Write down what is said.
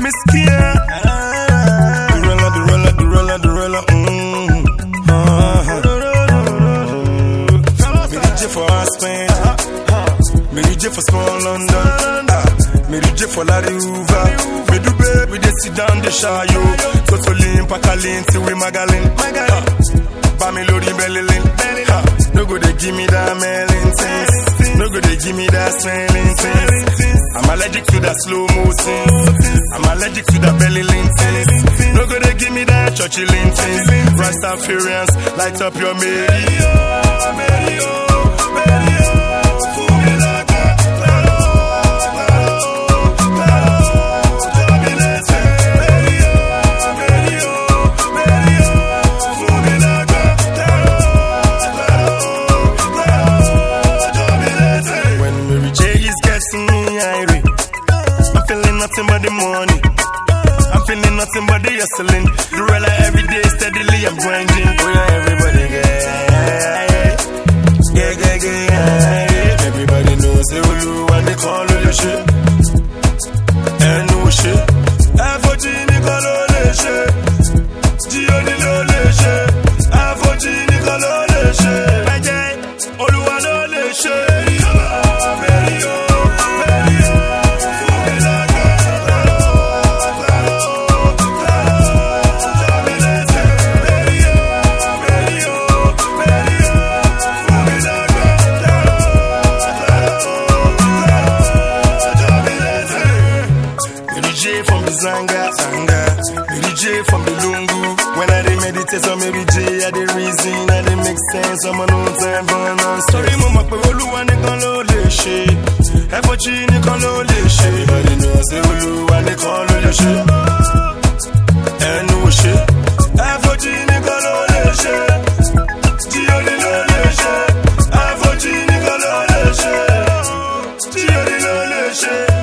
Miss Kia. The roller. Me DJ for Aspen. Me DJ for small London. Me DJ for Larry Hoover. Me do baby, they sit down, they shy yo. Totolin, Pakalin, Tiwi Magalin. Bamilori Bellilin. No go they give me that melon things. No go they give me that smelling things. I'm allergic to that slow motion. I'm allergic to that belly things. No go they give me that churchy things. Rastafarians, light up your nothing but the money. I'm feeling nothing but the hustling. The roller every day steadily I'm grinding. Oh yeah, everybody yeah. Everybody knows the Ulu and they call all the shit. And no shit. FOG Nicole all the shit. Gio the all the shit. FOG Nicole all the shit. Bajay, Olu and all the shit. From the Zanga, DJ from the Lungu. When I dey meditate on maybe J, I dey reason, I dey make sense. I'm on no time for no story. Mama, pe Oluwa nìkan ló lè ṣe. FOG nìkan ló lè ṣe. Everybody knows say Oluwa nìkan ló lè ṣe. Ẹnu ò ṣe. FOG nìkan ló lè ṣe. Gio ni ló lè ṣe. FOG nìkan ló lè ṣe. Gio ni ló lè ṣe.